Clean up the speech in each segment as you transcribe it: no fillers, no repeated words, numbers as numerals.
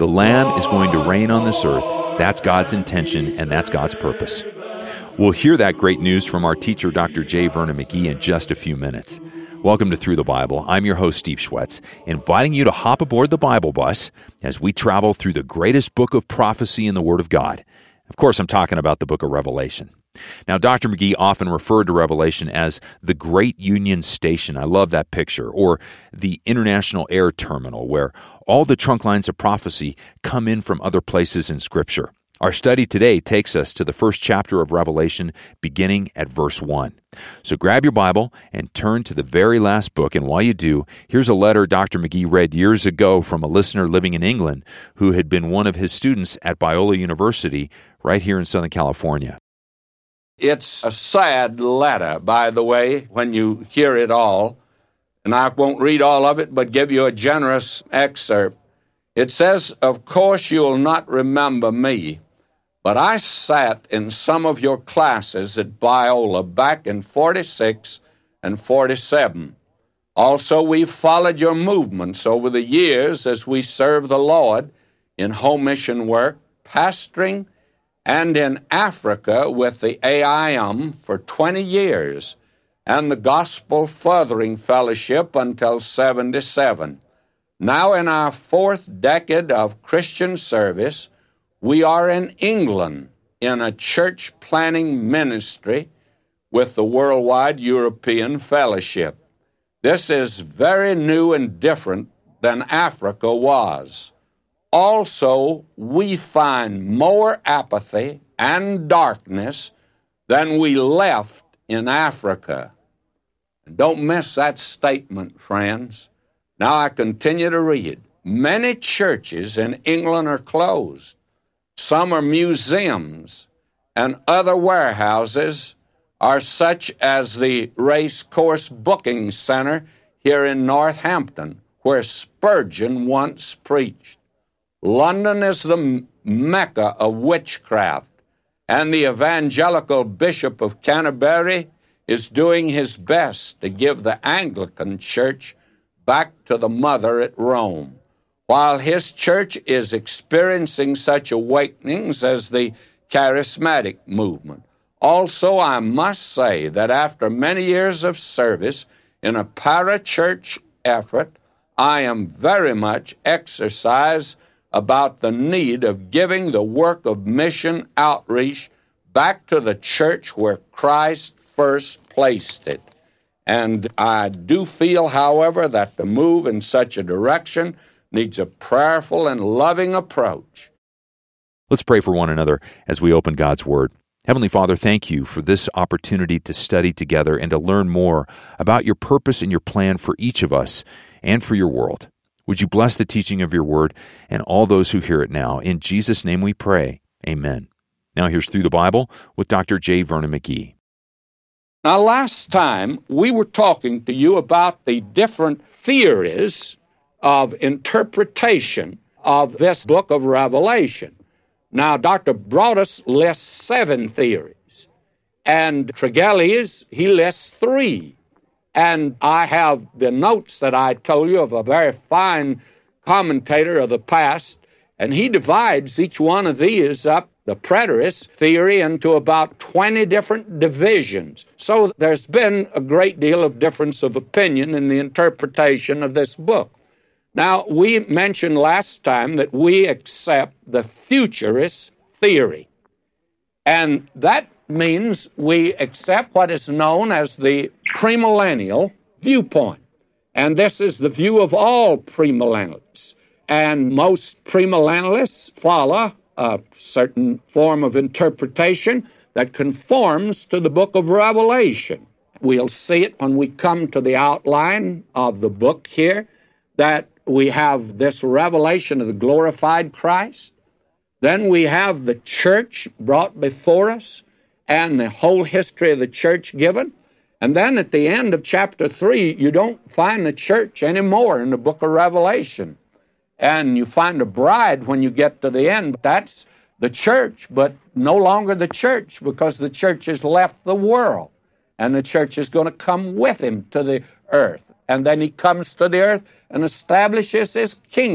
The Lamb is going to reign on this earth. That's God's intention, and that's God's purpose. We'll hear that great news from our teacher, Dr. J. Vernon McGee, in just a few minutes. Welcome to Through the Bible. I'm your host, Steve Schwetz, inviting you to hop aboard the Bible bus as we travel through the greatest book of prophecy in the Word of God. Of course, I'm talking about the book of Revelation. Now, Dr. McGee often referred to Revelation as the Great Union Station. I love that picture. Or the International Air Terminal, where all the trunk lines of prophecy come in from other places in Scripture. Our study today takes us to the first chapter of Revelation, beginning at verse 1. So grab your Bible and turn to the very last book, and while you do, here's a letter Dr. McGee read years ago from a listener living in England who had been one of his students at Biola University right here in Southern California. It's a sad letter, by the way, when you hear it all, and I won't read all of it, but give you a generous excerpt. It says, "Of course you'll not remember me, but I sat in some of your classes at Biola back in 46 and 47. Also, we've followed your movements over the years as we serve the Lord in home mission work, pastoring, and in Africa with the AIM for 20 years, and the Gospel Furthering Fellowship until 77. Now in our fourth decade of Christian service, we are in England in a church planning ministry with the Worldwide European Fellowship. This is very new and different than Africa was. Also, we find more apathy and darkness than we left in Africa." And don't miss that statement, friends. Now I continue to read. "Many churches in England are closed. Some are museums, and other warehouses are such as the Race Course Booking Center here in Northampton, where Spurgeon once preached. London is the Mecca of witchcraft, and the evangelical Bishop of Canterbury is doing his best to give the Anglican Church back to the mother at Rome, while his church is experiencing such awakenings as the charismatic movement. Also, I must say that after many years of service in a parachurch effort, I am very much exercised about the need of giving the work of mission outreach back to the church where Christ first placed it. And I do feel, however, that the move in such a direction needs a prayerful and loving approach." Let's pray for one another as we open God's Word. Heavenly Father, thank you for this opportunity to study together and to learn more about your purpose and your plan for each of us and for your world. Would you bless the teaching of your Word and all those who hear it now? In Jesus' name we pray. Amen. Now here's Through the Bible with Dr. J. Vernon McGee. Now, last time we were talking to you about the different theories of interpretation of this book of Revelation. Now, Dr. Broadus lists 7 theories, and Tregelles, he lists 3. And I have the notes that I told you of a very fine commentator of the past, and he divides each one of these up, the preterist theory, into about 20 different divisions. So there's been a great deal of difference of opinion in the interpretation of this book. Now, we mentioned last time that we accept the futurist theory, and that means we accept what is known as the premillennial viewpoint. And this is the view of all premillennialists. And most premillennialists follow a certain form of interpretation that conforms to the book of Revelation. We'll see it when we come to the outline of the book here, that we have this revelation of the glorified Christ. Then we have the church brought before us, and the whole history of the church given. And then at the end of chapter 3, you don't find the church anymore in the book of Revelation. And you find a bride when you get to the end. That's the church, but no longer the church, because the church has left the world. And the church is going to come with him to the earth. And then he comes to the earth and establishes his kingdom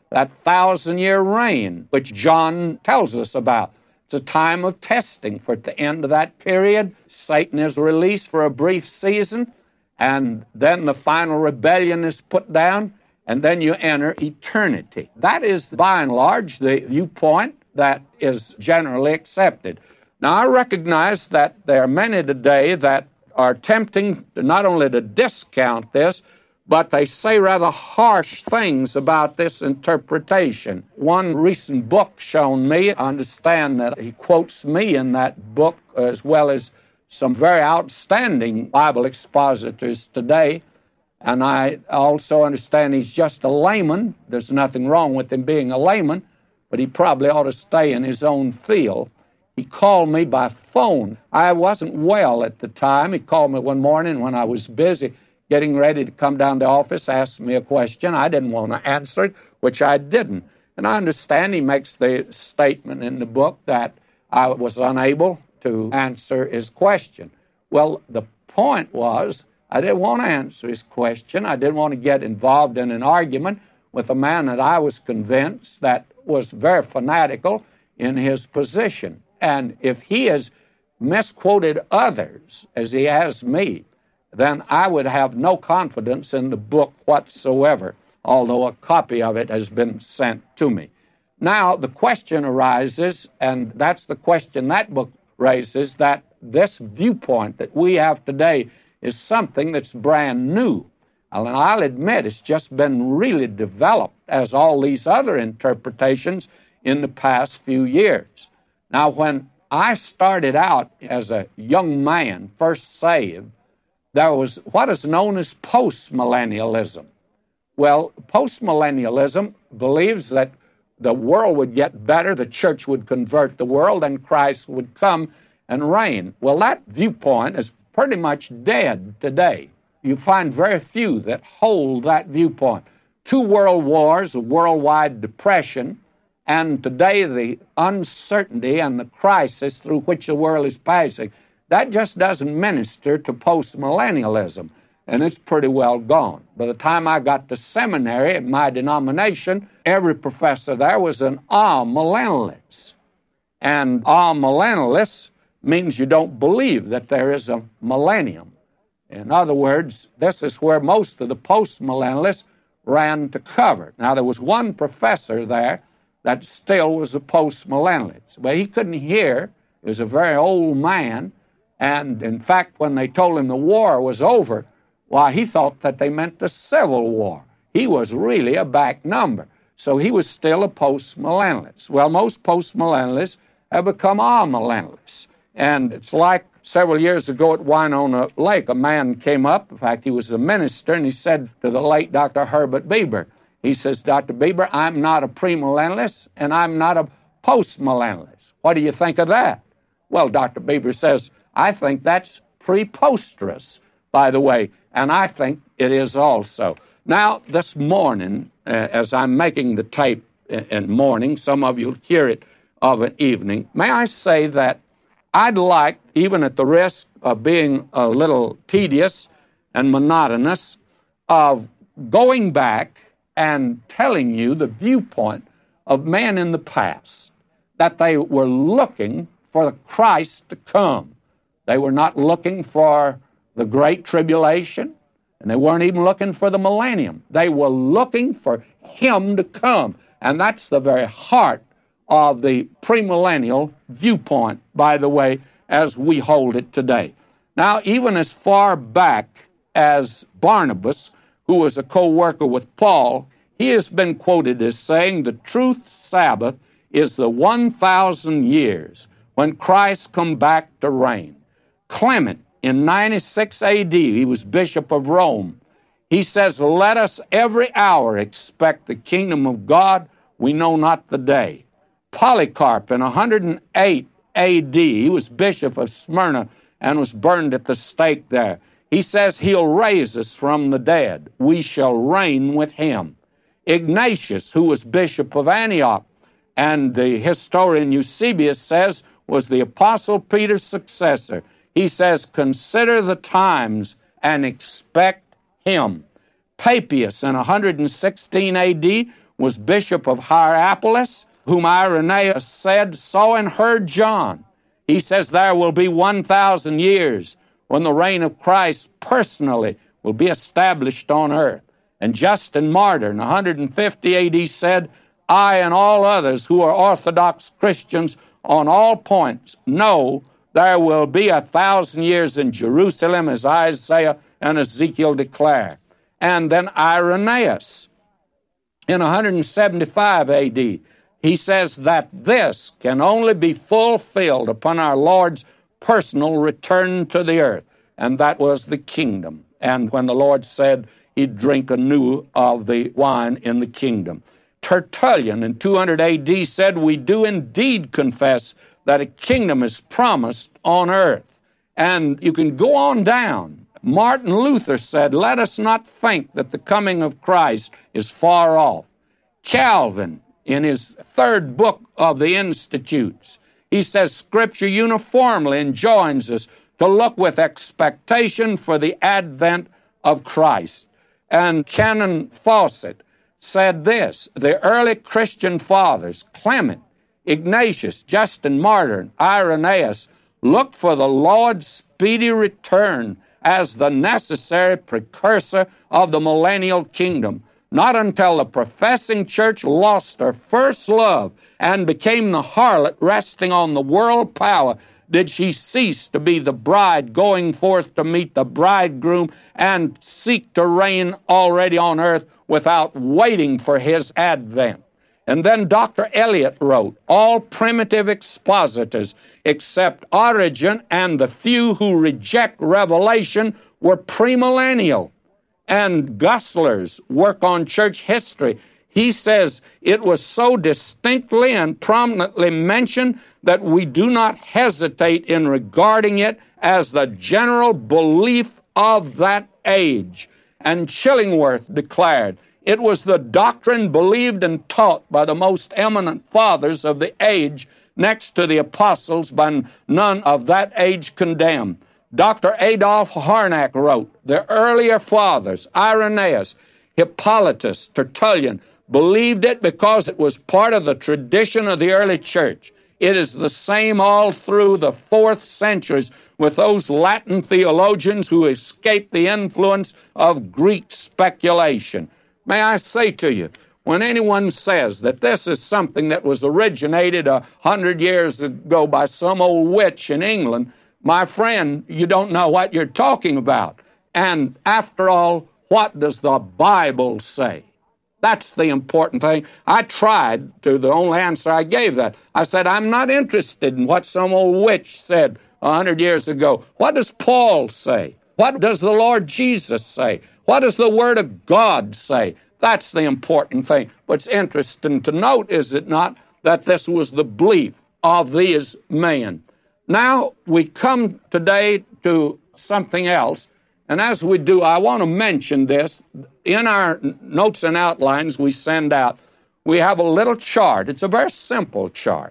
that 1,000-year reign, which John tells us about. It's a time of testing, for at the end of that period, Satan is released for a brief season, and then the final rebellion is put down, and then you enter eternity. That is, by and large, the viewpoint that is generally accepted. Now, I recognize that there are many today that are attempting not only to discount this, but they say rather harsh things about this interpretation. One recent book shown me, I understand that he quotes me in that book, as well as some very outstanding Bible expositors today. And I also understand he's just a layman. There's nothing wrong with him being a layman, but he probably ought to stay in his own field. He called me by phone. I wasn't well at the time. He called me one morning when I was busy getting ready to come down to the office, asked me a question. I didn't want to answer it, which I didn't. And I understand he makes the statement in the book that I was unable to answer his question. Well, the point was, I didn't want to answer his question. I didn't want to get involved in an argument with a man that I was convinced that was very fanatical in his position. And if he has misquoted others, as he has me, then I would have no confidence in the book whatsoever, although a copy of it has been sent to me. Now, the question arises, and that's the question that book raises, that this viewpoint that we have today is something that's brand new. And I'll admit it's just been really developed, as all these other interpretations in the past few years. Now, when I started out as a young man, first saved, there was what is known as postmillennialism. Well, postmillennialism believes that the world would get better, the church would convert the world, and Christ would come and reign. Well, that viewpoint is pretty much dead today. You find very few that hold that viewpoint. 2 world wars, a worldwide depression, and today the uncertainty and the crisis through which the world is passing, that just doesn't minister to postmillennialism, and it's pretty well gone. By the time I got to seminary at my denomination, every professor there was an amillennialist. And amillennialist means you don't believe that there is a millennium. In other words, this is where most of the postmillennialists ran to cover. Now, there was one professor there that still was a postmillennialist, but he couldn't hear. He was a very old man. And, in fact, when they told him the war was over, why, he thought that they meant the Civil War. He was really a back number. So he was still a postmillennialist. Well, most postmillennialists have become amillennialists. And it's like several years ago at Winona Lake, a man came up. In fact, he was a minister, and he said to the late Dr. Herbert Bieber, he says, Dr. Bieber, I'm not a premillennialist, and I'm not a postmillennialist. What do you think of that? Well, Dr. Bieber says, I think that's preposterous, by the way, and I think it is also. Now, this morning, as I'm making the tape in morning, some of you hear it of an evening, may I say that I'd like, even at the risk of being a little tedious and monotonous, of going back and telling you the viewpoint of men in the past, that they were looking for the Christ to come. They were not looking for the Great Tribulation, and they weren't even looking for the millennium. They were looking for Him to come, and that's the very heart of the premillennial viewpoint, by the way, as we hold it today. Now, even as far back as Barnabas, who was a co-worker with Paul, he has been quoted as saying the truth Sabbath is the 1,000 years when Christ come back to reign. Clement, in 96 A.D., he was Bishop of Rome. He says, let us every hour expect the kingdom of God, we know not the day. Polycarp, in 108 A.D., he was Bishop of Smyrna and was burned at the stake there. He says, he'll raise us from the dead. We shall reign with him. Ignatius, who was Bishop of Antioch, and the historian Eusebius says was the Apostle Peter's successor. He says, consider the times and expect him. Papias, in 116 A.D., was bishop of Hierapolis, whom Irenaeus said saw and heard John. He says there will be 1,000 years when the reign of Christ personally will be established on earth. And Justin Martyr in 150 A.D. said, I and all others who are Orthodox Christians on all points know there will be 1,000 years in Jerusalem, as Isaiah and Ezekiel declare. And then Irenaeus, in 175 A.D., he says that this can only be fulfilled upon our Lord's personal return to the earth, and that was the kingdom. And when the Lord said he'd drink anew of the wine in the kingdom. Tertullian in 200 A.D. said, we do indeed confess that a kingdom is promised on earth. And you can go on down. Martin Luther said, let us not think that the coming of Christ is far off. Calvin, in his third book of the Institutes, he says, Scripture uniformly enjoins us to look with expectation for the advent of Christ. And Canon Fawcett said this, the early Christian fathers, Clement, Ignatius, Justin Martyr, and Irenaeus, looked for the Lord's speedy return as the necessary precursor of the millennial kingdom. Not until the professing church lost her first love and became the harlot resting on the world power did she cease to be the bride going forth to meet the bridegroom and seek to reign already on earth without waiting for his advent. And then Dr. Eliot wrote, all primitive expositors except Origen and the few who reject revelation were premillennial. And Gusler's work on church history, he says it was so distinctly and prominently mentioned that we do not hesitate in regarding it as the general belief of that age. And Chillingworth declared, it was the doctrine believed and taught by the most eminent fathers of the age, next to the apostles, but none of that age condemned. Dr. Adolf Harnack wrote, the earlier fathers, Irenaeus, Hippolytus, Tertullian, believed it because it was part of the tradition of the early church. It is the same all through the 4th centuries with those Latin theologians who escaped the influence of Greek speculation. May I say to you, when anyone says that this is something that was originated 100 years ago by some old witch in England, my friend, you don't know what you're talking about. And after all, what does the Bible say? That's the important thing. I tried to, the only answer I gave that. I said, I'm not interested in what some old witch said 100 years ago. What does Paul say? What does the Lord Jesus say? What does the Word of God say? That's the important thing. What's interesting to note, is it not, that this was the belief of these men. Now we come today to something else, and as we do, I want to mention this. In our notes and outlines we send out, we have a little chart. It's a very simple chart,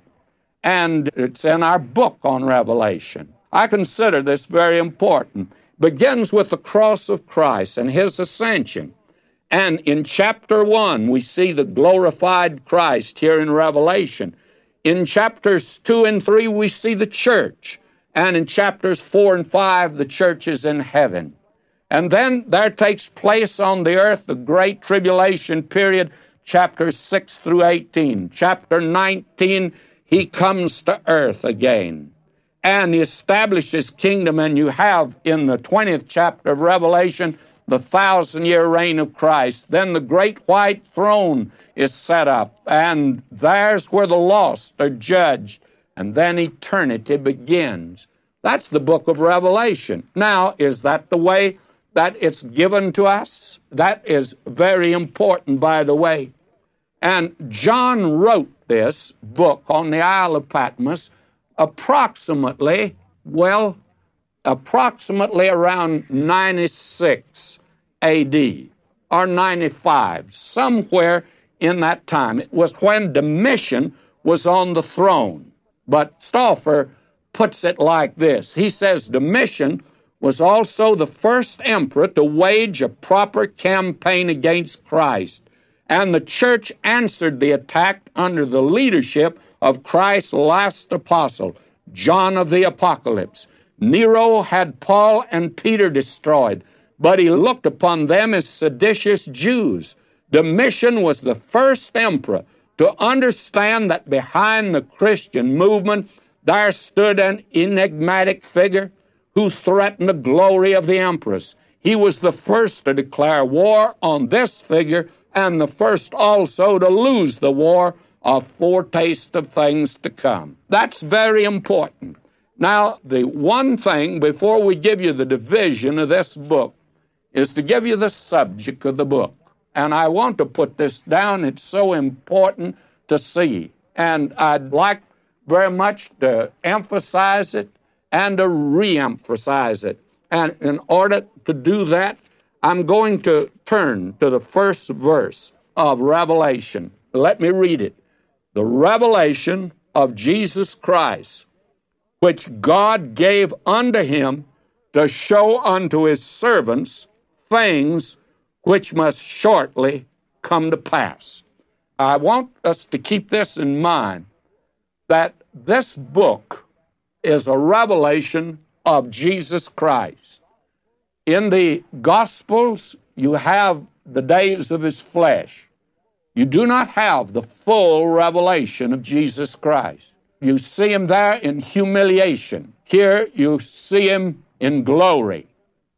and it's in our book on Revelation. I consider this very important. Begins with the cross of Christ and his ascension. And in chapter 1, we see the glorified Christ here in Revelation. In chapters 2 and 3, we see the church. And in chapters 4 and 5, the church is in heaven. And then there takes place on the earth the great tribulation period, chapters 6 through 18. Chapter 19, he comes to earth again. And he establishes kingdom, and you have in the 20th chapter of Revelation the 1,000-year reign of Christ. Then the great white throne is set up, and there's where the lost are judged, and then eternity begins. That's the book of Revelation. Now, is that the way that it's given to us? That is very important, by the way. And John wrote this book on the Isle of Patmos approximately around 96 A.D. or 95, somewhere in that time. It was when Domitian was on the throne. But Stauffer puts it like this. He says Domitian was also the first emperor to wage a proper campaign against Christ. and the church answered the attack under the leadership of Christ's last apostle, John of the Apocalypse. Nero had Paul and Peter destroyed, but he looked upon them as seditious Jews. Domitian was the first emperor to understand that behind the Christian movement there stood an enigmatic figure who threatened the glory of the empress. He was the first to declare war on this figure, and the first also to lose the war, a foretaste of things to come. That's very important. Now, the one thing, before we give you the division of this book, is to give you the subject of the book. And I want to put this down. It's so important to see. And I'd like very much to emphasize it and to re-emphasize it. And in order to do that, I'm going to turn to the first verse of Revelation. Let me read it. The revelation of Jesus Christ, which God gave unto him to show unto his servants things which must shortly come to pass. I want us to keep this in mind, that this book is a revelation of Jesus Christ. In the Gospels, you have the days of his flesh. You do not have the full revelation of Jesus Christ. You see him there in humiliation. Here you see him in glory.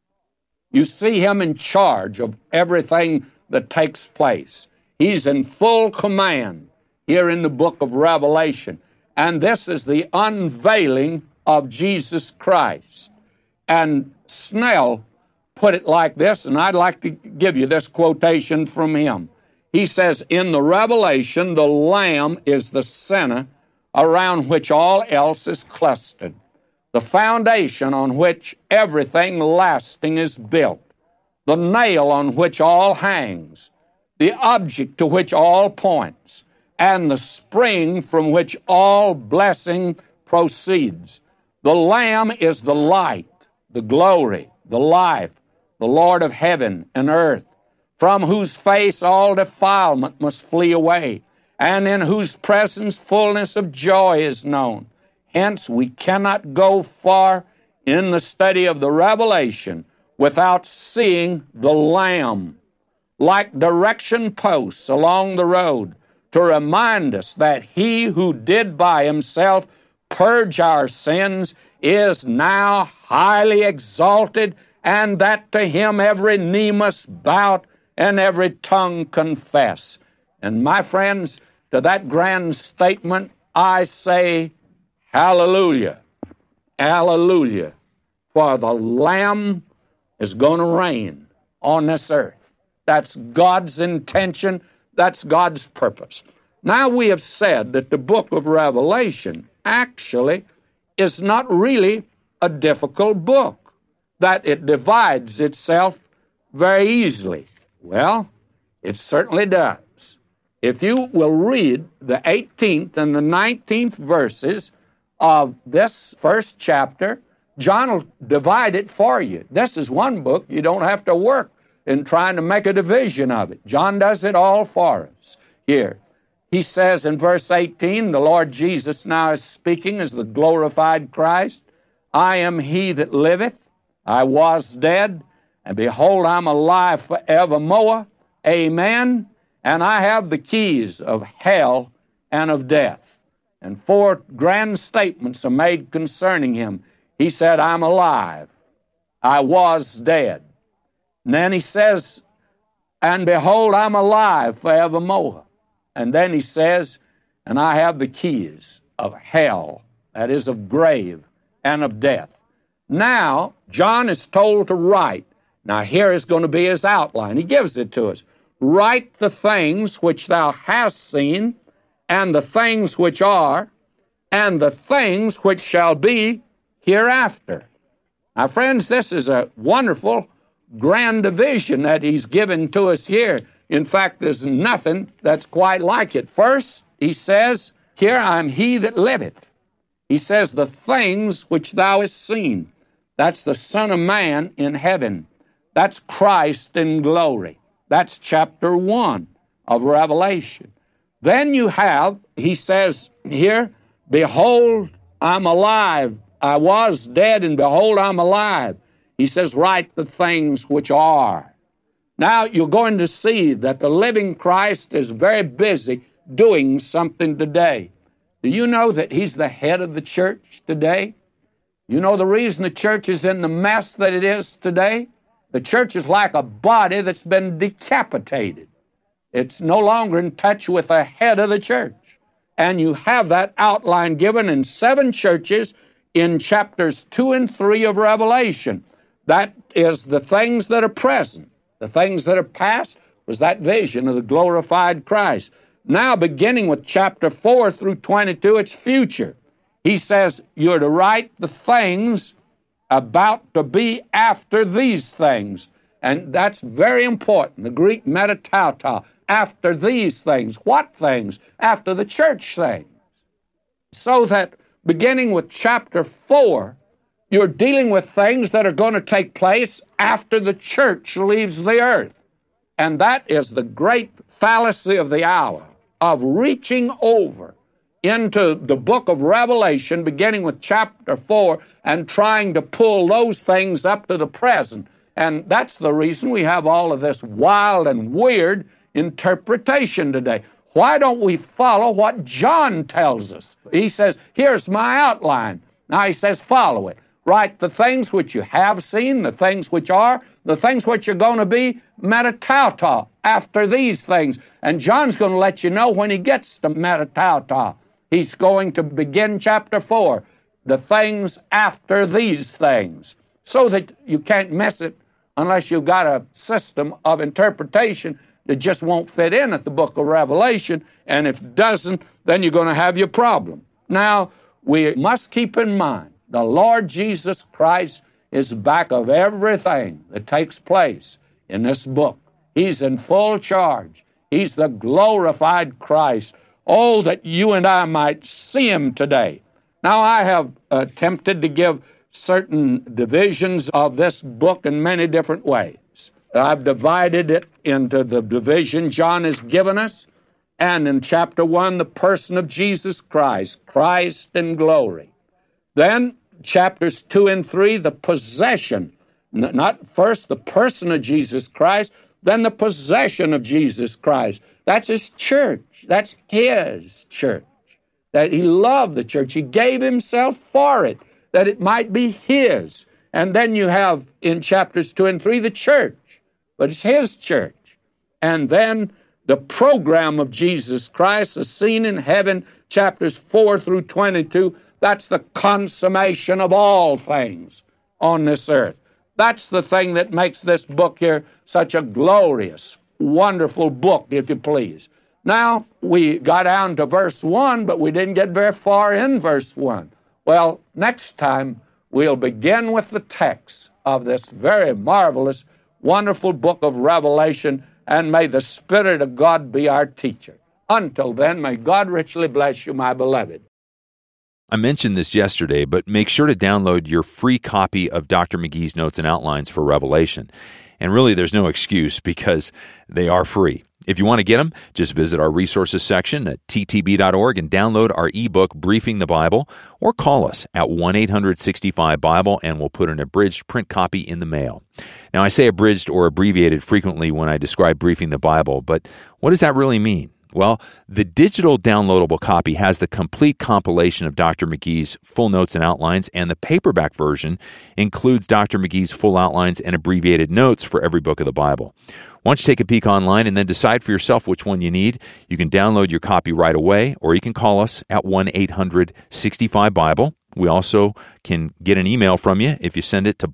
You see him in charge of everything that takes place. He's in full command here in the book of Revelation. And this is the unveiling of Jesus Christ. And Snell put it like this, and I'd like to give you this quotation from him. He says, in the Revelation, the Lamb is the center around which all else is clustered, the foundation on which everything lasting is built, the nail on which all hangs, the object to which all points, and the spring from which all blessing proceeds. The Lamb is the light, the glory, the life, the Lord of heaven and earth, from whose face all defilement must flee away, and in whose presence fullness of joy is known. Hence, we cannot go far in the study of the Revelation without seeing the Lamb, like direction posts along the road, to remind us that he who did by himself purge our sins is now highly exalted, and that to him every knee must bow and every tongue confess. And my friends, to that grand statement, I say, hallelujah, hallelujah, for the Lamb is going to reign on this earth. That's God's intention. That's God's purpose. Now we have said that the book of Revelation actually is not really a difficult book, that it divides itself very easily. Well, it certainly does. If you will read the 18th and the 19th verses of this first chapter, John will divide it for you. This is one book. You don't have to work in trying to make a division of it. John does it all for us here. He says in verse 18, the Lord Jesus now is speaking as the glorified Christ. I am he that liveth. I was dead, and behold, I'm alive forevermore. Amen. And I have the keys of hell and of death. And 4 grand statements are made concerning him. He said, I'm alive. I was dead. And then he says, and behold, I'm alive forevermore. And then he says, and I have the keys of hell, that is, of grave and of death. Now, John is told to write. Now, here is going to be his outline. He gives it to us. Write the things which thou hast seen, and the things which are, and the things which shall be hereafter. Now, friends, this is a wonderful, grand division that he's given to us here. In fact, there's nothing that's quite like it. First, he says, here I'm he that liveth. He says, the things which thou hast seen. That's the Son of Man in heaven. That's Christ in glory. That's chapter 1 of Revelation. Then you have, he says here, behold, I'm alive. I was dead, and behold, I'm alive. He says, write the things which are. Now you're going to see that the living Christ is very busy doing something today. Do you know that he's the head of the church today? You know the reason the church is in the mess that it is today? The church is like a body that's been decapitated. It's no longer in touch with the head of the church. And you have that outline given in 7 churches in chapters 2 and 3 of Revelation. That is the things that are present. The things that are past was that vision of the glorified Christ. Now, beginning with chapter 4 through 22, it's future. He says, you're to write the things about to be after these things. And that's very important. The Greek metatauta, after these things. What things? After the church things. So that beginning with chapter 4, you're dealing with things that are going to take place after the church leaves the earth. And that is the great fallacy of the hour, of reaching over into the book of Revelation, beginning with chapter 4, and trying to pull those things up to the present. And that's the reason we have all of this wild and weird interpretation today. Why don't we follow what John tells us? He says, here's my outline. Now he says, follow it. Write the things which you have seen, the things which are, the things which are going to be, metatauta, after these things. And John's going to let you know when he gets to metatauta. He's going to begin chapter 4, the things after these things, so that you can't miss it unless you've got a system of interpretation that just won't fit in at the book of Revelation, and if it doesn't, then you're going to have your problem. Now, we must keep in mind, the Lord Jesus Christ is back of everything that takes place in this book. He's in full charge. He's the glorified Christ. Oh, that you and I might see him today. Now, I have attempted to give certain divisions of this book in many different ways. I've divided it into the division John has given us, and in chapter 1, the person of Jesus Christ, Christ in glory. Then, chapters 2 and 3, the possession, not first the person of Jesus Christ, then the possession of Jesus Christ. That's his church. That's his church. That he loved the church. He gave himself for it, that it might be his. And then you have in chapters 2 and 3 the church, but it's his church. And then the program of Jesus Christ, as seen in heaven, chapters 4 through 22, that's the consummation of all things on this earth. That's the thing that makes this book here such a glorious, wonderful book, if you please. Now, we got down to verse 1, but we didn't get very far in verse 1. Well, next time, we'll begin with the text of this very marvelous, wonderful book of Revelation, and may the Spirit of God be our teacher. Until then, may God richly bless you, my beloved. I mentioned this yesterday, but make sure to download your free copy of Dr. McGee's Notes and Outlines for Revelation. And really, there's no excuse because they are free. If you want to get them, just visit our resources section at ttb.org and download our ebook, Briefing the Bible, or call us at 1-800-65-BIBLE, and we'll put an abridged print copy in the mail. Now, I say abridged or abbreviated frequently when I describe Briefing the Bible, but what does that really mean? Well, the digital downloadable copy has the complete compilation of Dr. McGee's full notes and outlines, and the paperback version includes Dr. McGee's full outlines and abbreviated notes for every book of the Bible. Once you take a peek online and then decide for yourself which one you need, you can download your copy right away, or you can call us at 1-800-65-BIBLE. We also can get an email from you if you send it to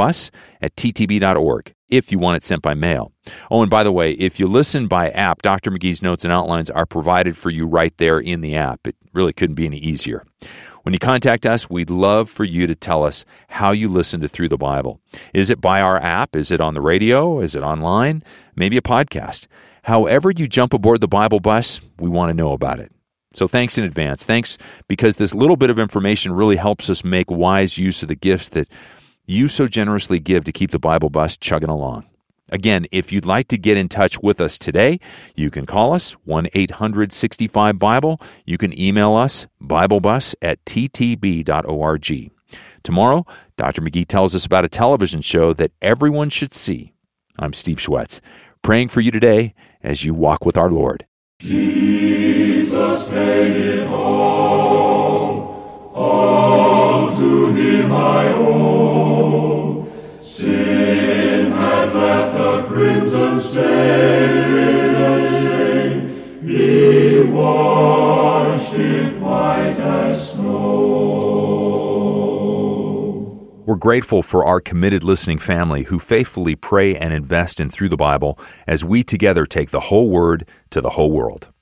BibleBus@ttb.org, if you want it sent by mail. Oh, and by the way, if you listen by app, Dr. McGee's Notes and Outlines are provided for you right there in the app. It really couldn't be any easier. When you contact us, we'd love for you to tell us how you listen to Through the Bible. Is it by our app? Is it on the radio? Is it online? Maybe a podcast. However you jump aboard the Bible bus, we want to know about it. So thanks in advance. Thanks because this little bit of information really helps us make wise use of the gifts that you so generously give to keep the Bible bus chugging along. Again, if you'd like to get in touch with us today, you can call us, 1-800-65-BIBLE. You can email us, BibleBus@ttb.org. Tomorrow, Dr. McGee tells us about a television show that everyone should see. I'm Steve Schwetz, praying for you today as you walk with our Lord. Jesus paid it all to Him I owe. Sin had left a crimson stain, He washed it white as snow. We're grateful for our committed listening family who faithfully pray and invest in Through the Bible as we together take the whole Word to the whole world.